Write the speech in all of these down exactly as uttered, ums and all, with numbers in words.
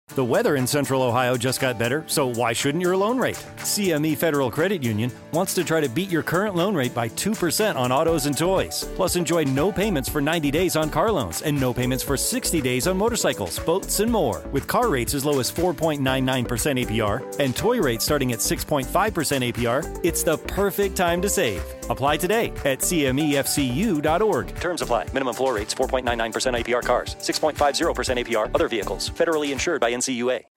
The weather in Central Ohio just got better, so why shouldn't your loan rate? C M E Federal Credit Union wants to try to beat your current loan rate by two percent on autos and toys. Plus, enjoy no payments for ninety days on car loans and no payments for sixty days on motorcycles, boats, and more. With car rates as low as four point nine nine percent A P R and toy rates starting at six point five percent A P R, it's the perfect time to save. Apply today at C M E F C U dot org. Terms apply. Minimum floor rates four point nine nine percent A P R cars, six point five zero percent A P R other vehicles. Federally insured by N C U A.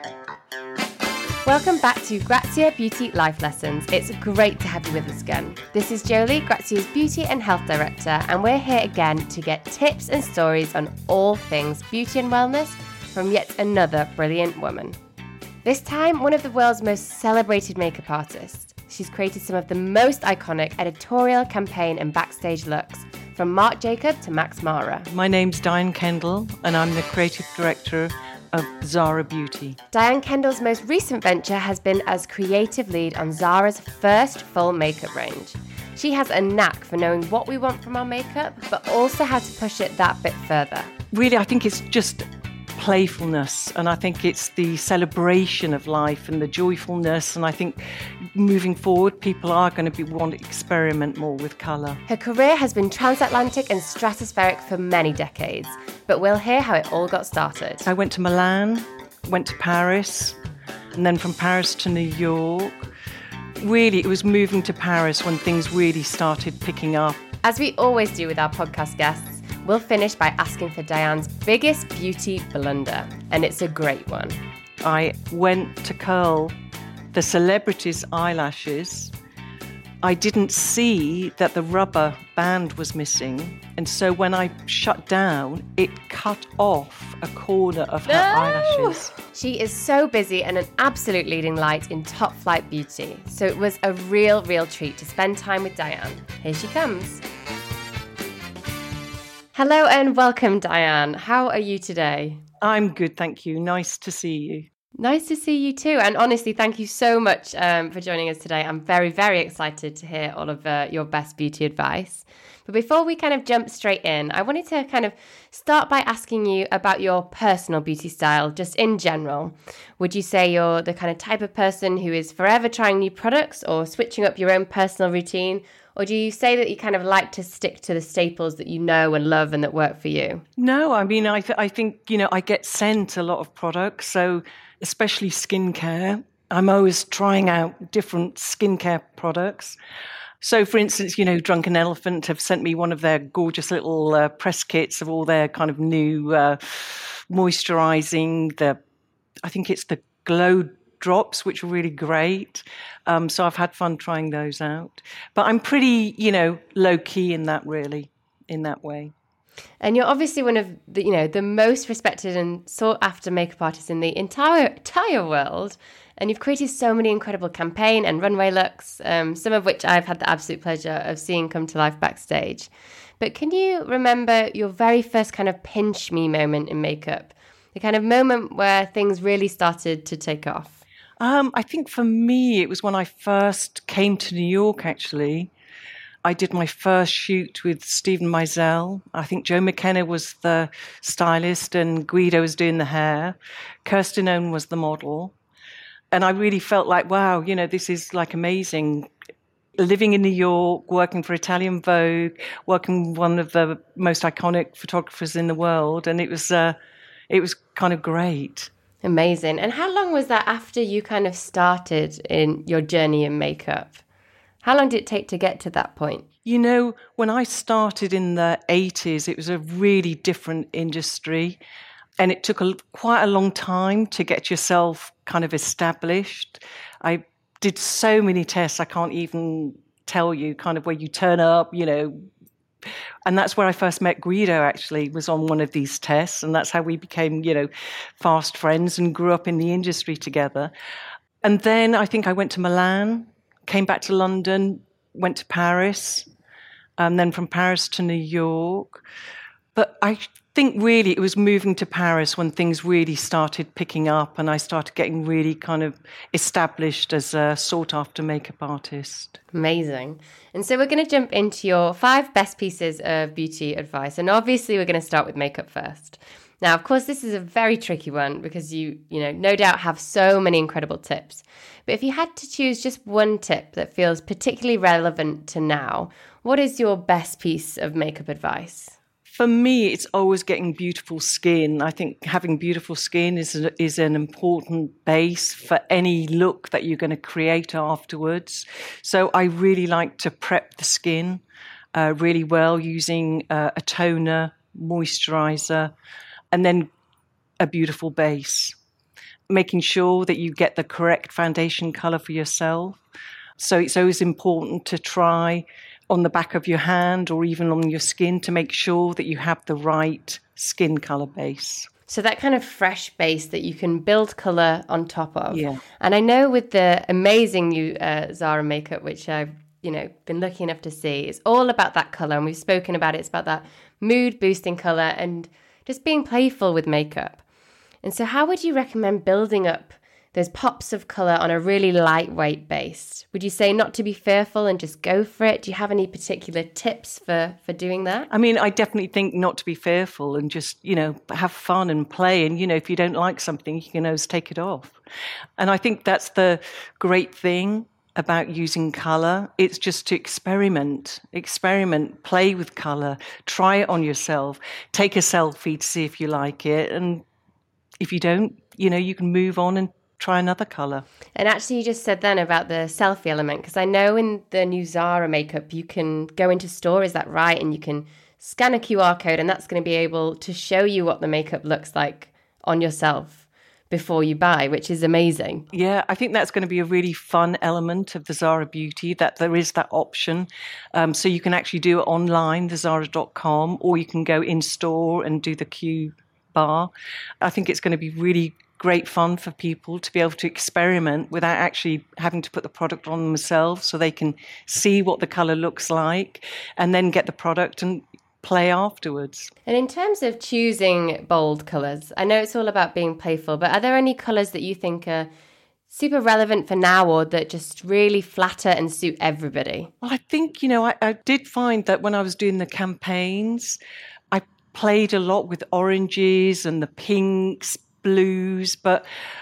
Welcome back to Grazia Beauty Life Lessons. It's great to have you with us again. This is Jolie, Grazia's Beauty and Health Director, and we're here again to get tips and stories on all things beauty and wellness from yet another brilliant woman. This time, one of the world's most celebrated makeup artists. She's created some of the most iconic editorial, campaign and backstage looks, from Marc Jacob to Max Mara. My name's Diane Kendall, and I'm the creative director of Zara Beauty. Diane Kendall's most recent venture has been as creative lead on Zara's first full makeup range. She has a knack for knowing what we want from our makeup, but also how to push it that bit further. Really, I think it's just playfulness, and I think it's the celebration of life and the joyfulness, and I think moving forward people are going to be want to experiment more with colour. Her career has been transatlantic and stratospheric for many decades, but we'll hear how it all got started. I went to Milan, went to Paris, and then from Paris to New York. Really, it was moving to Paris when things really started picking up. As we always do with our podcast guests, we'll finish by asking for Diane's biggest beauty blunder, and it's a great one. I went to curl the celebrities' eyelashes. I didn't see that the rubber band was missing, and so when I shut down, it cut off a corner of her no! eyelashes. She is so busy and an absolute leading light in top flight beauty, so it was a real, real treat to spend time with Diane. Here she comes. Hello and welcome, Diane. How are you today? I'm good, thank you. Nice to see you. Nice to see you too. And honestly, thank you so much um, for joining us today. I'm very, very excited to hear all of uh, your best beauty advice. But before we kind of jump straight in, I wanted to kind of start by asking you about your personal beauty style, just in general. Would you say you're the kind of type of person who is forever trying new products or switching up your own personal routine? Or do you say that you kind of like to stick to the staples that you know and love and that work for you? No, I mean, I, th- I think, you know, I get sent a lot of products, so especially skincare. I'm always trying out different skincare products. So, for instance, you know, Drunken Elephant have sent me one of their gorgeous little uh, press kits of all their kind of new uh, moisturizing, the, I think it's the Glow drops, which are really great. Um, so I've had fun trying those out. But I'm pretty, you know, low key in that really, in that way. And you're obviously one of the, you know, the most respected and sought after makeup artists in the entire entire world. And you've created so many incredible campaign and runway looks, um, some of which I've had the absolute pleasure of seeing come to life backstage. But can you remember your very first kind of pinch me moment in makeup? The kind of moment where things really started to take off? Um, I think for me, it was when I first came to New York, actually. I did my first shoot with Steven Meisel. I think Joe McKenna was the stylist and Guido was doing the hair. Kirsten Owen was the model. And I really felt like, wow, you know, this is like amazing. Living in New York, working for Italian Vogue, working with one of the most iconic photographers in the world. And it was, uh, it was kind of great. Amazing. And how long was that after you kind of started in your journey in makeup? How long did it take to get to that point? You know, when I started in the eighties, it was a really different industry. And it took a, quite a long time to get yourself kind of established. I did so many tests, I can't even tell you, kind of where you turn up, you know. And that's where I first met Guido, actually, was on one of these tests. And that's how we became, you know, fast friends and grew up in the industry together. And then I think I went to Milan, came back to London, went to Paris, and then from Paris to New York. But I think really it was moving to Paris when things really started picking up and I started getting really kind of established as a sought-after makeup artist. Amazing. And so we're going to jump into your five best pieces of beauty advice. And obviously we're going to start with makeup first. Now, of course, this is a very tricky one because you, you know, no doubt have so many incredible tips. But if you had to choose just one tip that feels particularly relevant to now, what is your best piece of makeup advice? For me, it's always getting beautiful skin. I think having beautiful skin is a, is an important base for any look that you're going to create afterwards. So I really like to prep the skin uh, really well using uh, a toner, moisturizer, and then a beautiful base. Making sure that you get the correct foundation color for yourself. So it's always important to try on the back of your hand or even on your skin to make sure that you have the right skin color base. So that kind of fresh base that you can build color on top of. Yeah. And I know with the amazing new uh, Zara makeup, which I've, you know, been lucky enough to see, it's all about that color. And we've spoken about it. It's about that mood boosting color and just being playful with makeup. And so how would you recommend building up those pops of color on a really lightweight base? Would you say not to be fearful and just go for it? Do you have any particular tips for, for doing that? I mean, I definitely think not to be fearful and just, you know, have fun and play. And, you know, if you don't like something, you can always take it off. And I think that's the great thing about using color. It's just to experiment, experiment, play with color, try it on yourself, take a selfie to see if you like it. And if you don't, you know, you can move on and try another colour. And actually, you just said then about the selfie element, because I know in the new Zara makeup, you can go into store, is that right? And you can scan a Q R code and that's going to be able to show you what the makeup looks like on yourself before you buy, which is amazing. Yeah, I think that's going to be a really fun element of the Zara Beauty, that there is that option. Um, so you can actually do it online, the zara dot com, or you can go in store and do the Q bar. I think it's going to be really great fun for people to be able to experiment without actually having to put the product on themselves, so they can see what the colour looks like and then get the product and play afterwards. And in terms of choosing bold colours, I know it's all about being playful, but are there any colours that you think are super relevant for now or that just really flatter and suit everybody? Well, I think, you know, I, I did find that when I was doing the campaigns, I played a lot with oranges and the pinks, blues, but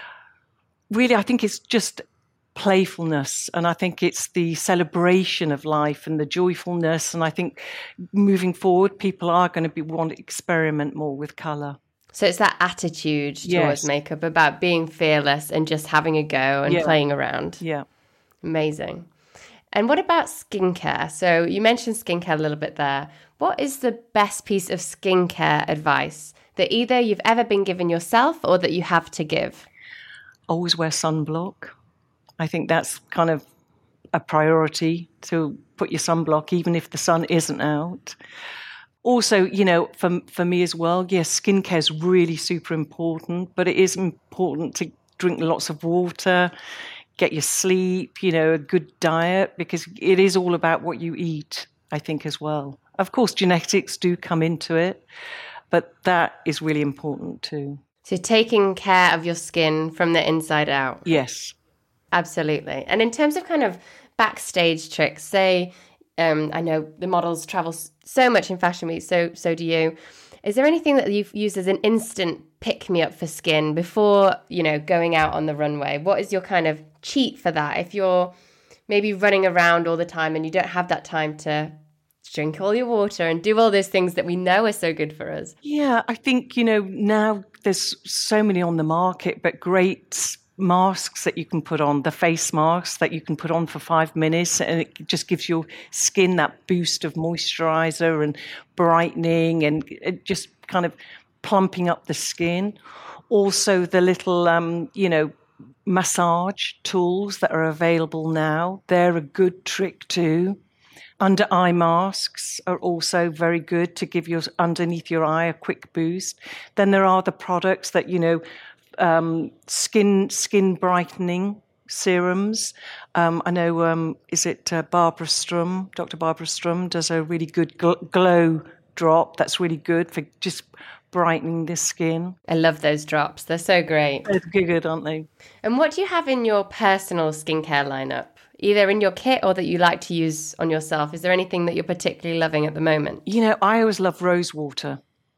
really I think it's just playfulness, and I think it's the celebration of life and the joyfulness, and I think moving forward people are going to be want to experiment more with colour. So it's that attitude towards Yes. makeup, about being fearless and just having a go and Yeah. playing around. Yeah. Amazing. And what about skincare? So you mentioned skincare a little bit there. What is the best piece of skincare advice that either you've ever been given yourself or that you have to give? Always wear sunblock. I think that's kind of a priority, to put your sunblock even if the sun isn't out. Also, you know, for, for me as well, yes, skincare is really super important, but it is important to drink lots of water, get your sleep, you know, a good diet, because it is all about what you eat, I think, as well. Of course, genetics do come into it, but that is really important too. So taking care of your skin from the inside out. Yes. Absolutely. And in terms of kind of backstage tricks, say, um, I know the models travel so much in Fashion Week, so so do you. Is there anything that you've used as an instant pick-me-up for skin before, you know, going out on the runway? What is your kind of cheat for that? If you're maybe running around all the time and you don't have that time to drink all your water and do all those things that we know are so good for us. Yeah, I think, you know, now there's so many on the market, but great masks that you can put on, the face masks that you can put on for five minutes, and it just gives your skin that boost of moisturizer and brightening, and it just kind of plumping up the skin. Also, the little, um, you know, massage tools that are available now, they're a good trick too. Under eye masks are also very good to give your underneath your eye a quick boost. Then there are the products that, you know, um, skin skin brightening serums. Um, I know, um, is it uh, Barbara Strum? Doctor Barbara Strum does a really good gl- glow drop that's really good for just brightening the skin. I love those drops. They're so great. They're good, aren't they? And what do you have in your personal skincare lineup? Either in your kit or that you like to use on yourself? Is there anything that you're particularly loving at the moment? You know, I always love rose water.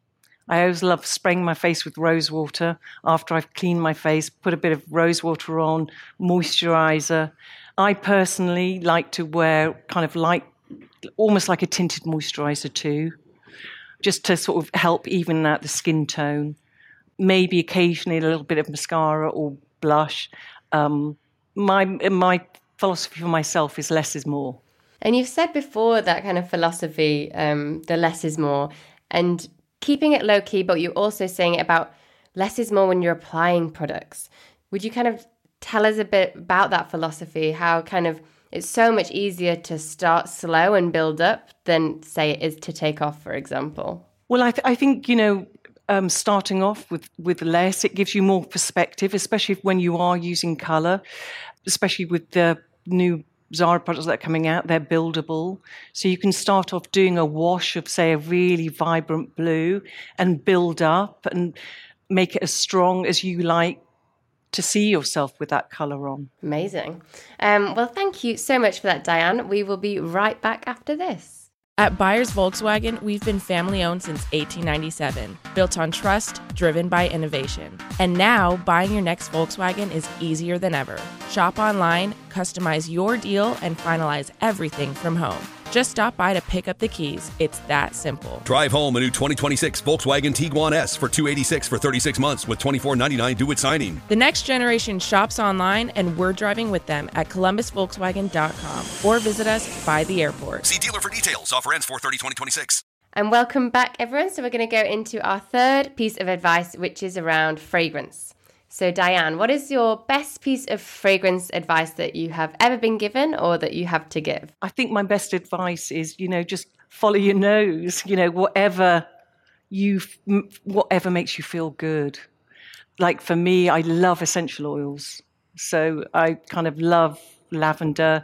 I always love spraying my face with rose water after I've cleaned my face, put a bit of rose water on, moisturizer. I personally like to wear kind of light, almost like a tinted moisturizer too, just to sort of help even out the skin tone. Maybe occasionally a little bit of mascara or blush. Um, my my philosophy for myself is less is more. And you've said before that kind of philosophy, um, the less is more, and keeping it low key, but you're also saying it about less is more when you're applying products. Would you kind of tell us a bit about that philosophy, how kind of it's so much easier to start slow and build up than, say, it is to take off, for example? Well, I, th- I think, you know, um, starting off with, with less, it gives you more perspective, especially when you are using colour, especially with the new Zara products that are coming out. They're buildable. So you can start off doing a wash of, say, a really vibrant blue and build up and make it as strong as you like to see yourself with that colour on. Amazing. Um, well, thank you so much for that, Diane. We will be right back after this. At Buyers Volkswagen, we've been family-owned since eighteen ninety-seven, built on trust, driven by innovation. And now, buying your next Volkswagen is easier than ever. Shop online, customize your deal, and finalize everything from home. Just stop by to pick up the keys. It's that simple. Drive home a new twenty twenty-six Volkswagen Tiguan S for two hundred eighty-six dollars for thirty-six months with twenty-four ninety-nine due at signing. The next generation shops online, and we're driving with them at columbus volkswagen dot com or visit us by the airport. See dealer for details. Offer ends four thirty twenty twenty-six. And welcome back, everyone. So we're going to go into our third piece of advice, which is around fragrance. So Diane, what is your best piece of fragrance advice that you have ever been given or that you have to give? I think my best advice is, you know, just follow your nose, you know, whatever you, whatever makes you feel good. Like for me, I love essential oils. So I kind of love lavender,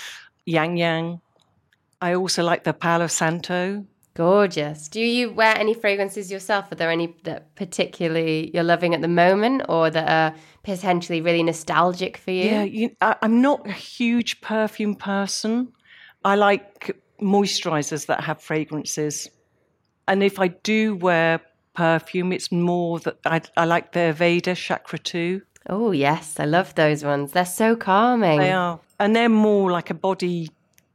Yang Yang. I also like the Palo Santo. Gorgeous. Do you wear any fragrances yourself? Are there any that particularly you're loving at the moment or that are potentially really nostalgic for you? Yeah, you, I, I'm not a huge perfume person. I like moisturizers that have fragrances. And if I do wear perfume, it's more that I, I like the Aveda Chakra two. Oh, yes. I love those ones. They're so calming. They are. And they're more like a body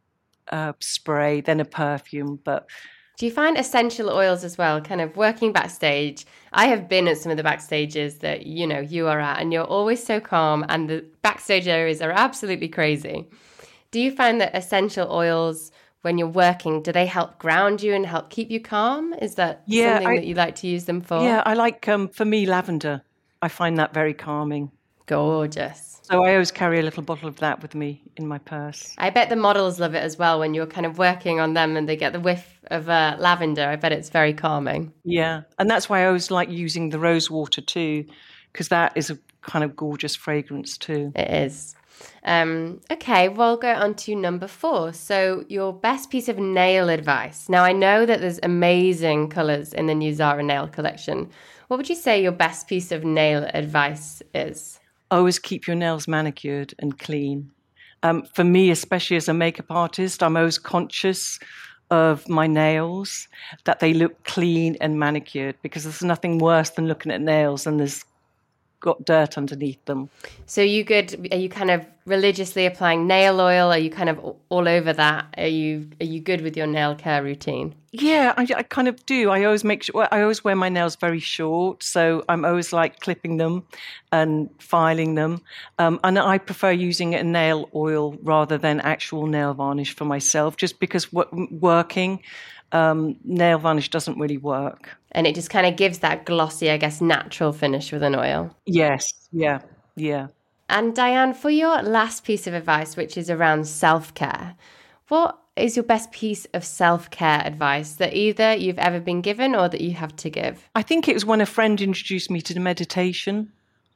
uh, spray than a perfume, but... Do you find essential oils as well, kind of working backstage? I have been at some of the backstages that, you know, you are at, and you're always so calm, and the backstage areas are absolutely crazy. Do you find that essential oils, when you're working, do they help ground you and help keep you calm? Is that yeah, something I, that you like to use them for? Yeah, I like, um, for me, lavender. I find that very calming. Gorgeous. So I always carry a little bottle of that with me in my purse. I bet the models love it as well when you're kind of working on them and they get the whiff of uh, lavender. I bet it's very calming. Yeah, and that's why I always like using the rose water too, because that is a kind of gorgeous fragrance too. It is. Um, okay, we'll go on to number four. So your best piece of nail advice. Now, I know that there's amazing colours in the new Zara nail collection. What would you say your best piece of nail advice is? Always keep your nails manicured and clean. Um, for me, especially as a makeup artist, I'm always conscious of my nails, that they look clean and manicured, because there's nothing worse than looking at nails and there's got dirt underneath them. So you good? Are you kind of religiously applying nail oil? Are you kind of all over that? Are you are you good with your nail care routine? Yeah, I, I kind of do. I always make sure. I always wear my nails very short, so I'm always like clipping them and filing them. Um, and I prefer using a nail oil rather than actual nail varnish for myself, just because w- working. Um, nail varnish doesn't really work. And it just kind of gives that glossy, I guess, natural finish with an oil. Yes, yeah, yeah. And Diane, for your last piece of advice, which is around self-care, what is your best piece of self-care advice that either you've ever been given or that you have to give? I think it was when a friend introduced me to the meditation.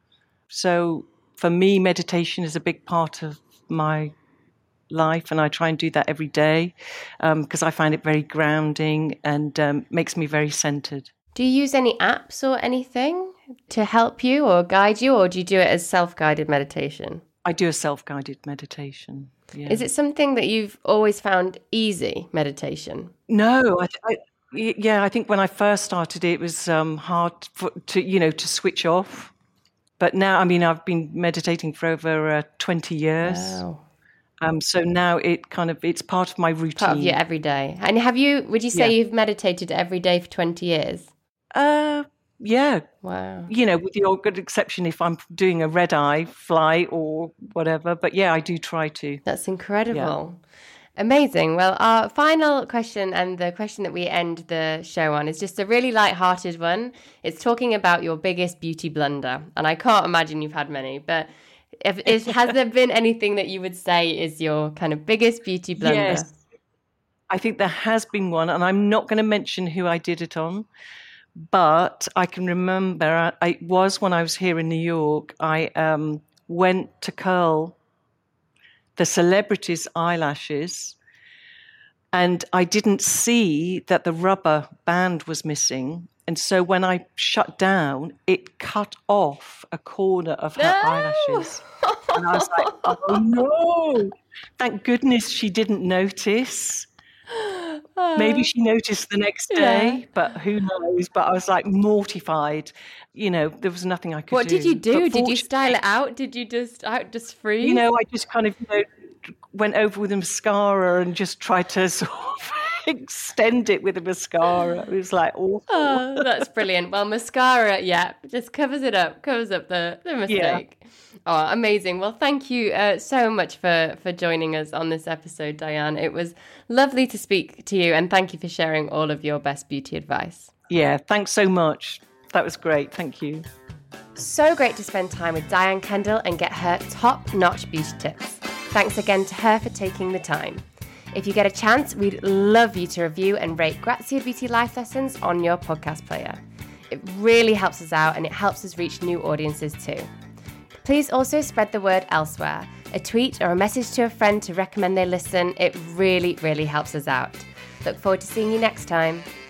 So for me, meditation is a big part of my life, and I try and do that every day because um, I find it very grounding and um, makes me very centered. Do you use any apps or anything to help you or guide you, or do you do it as self-guided meditation? I do a self-guided meditation. Yeah. Is it something that you've always found easy, meditation? No, I, I, yeah, I think when I first started, it was um, hard for, to, you know, to switch off. But now, I mean, I've been meditating for over uh, twenty years. Wow. Um, so now it kind of, it's part of my routine. Part of your everyday. And have you, would you say Yeah. you've meditated every day for twenty years? Uh, yeah. Wow. You know, with the odd good exception if I'm doing a red eye flight or whatever. But yeah, I do try to. That's incredible. Amazing. Well, our final question, and the question that we end the show on, is just a really light-hearted one. It's talking about your biggest beauty blunder. And I can't imagine you've had many, but if, if has there been anything that you would say is your kind of biggest beauty blunder? Yes. I think there has been one, and I'm not going to mention who I did it on, but I can remember I, it was when I was here in New York. I um, went to curl the celebrities' eyelashes, and I didn't see that the rubber band was missing. And so when I shut down, it cut off a corner of her No! eyelashes. And I was like, oh no, thank goodness she didn't notice. Maybe she noticed the next day, Yeah. but who knows? But I was like mortified. You know, there was nothing I could What do. did you do? But Did you fortunately, style it out? Did you just out just freeze? You know, I just kind of, you know, went over with a mascara and just tried to sort of extend it with a mascara. It was like awful. Oh, that's brilliant. Well, mascara, yeah, just covers it up, covers up the, the mistake. Oh, amazing. Well, thank you uh, so much for, for joining us on this episode, Diane. It was lovely to speak to you, and thank you for sharing all of your best beauty advice. Yeah, thanks so much. That was great. Thank you. So great to spend time with Diane Kendall and get her top-notch beauty tips. Thanks again to her for taking the time. If you get a chance, we'd love you to review and rate Grazia Beauty Life Lessons on your podcast player. It really helps us out, and it helps us reach new audiences too. Please also spread the word elsewhere. A tweet or a message to a friend to recommend they listen. It really, really helps us out. Look forward to seeing you next time.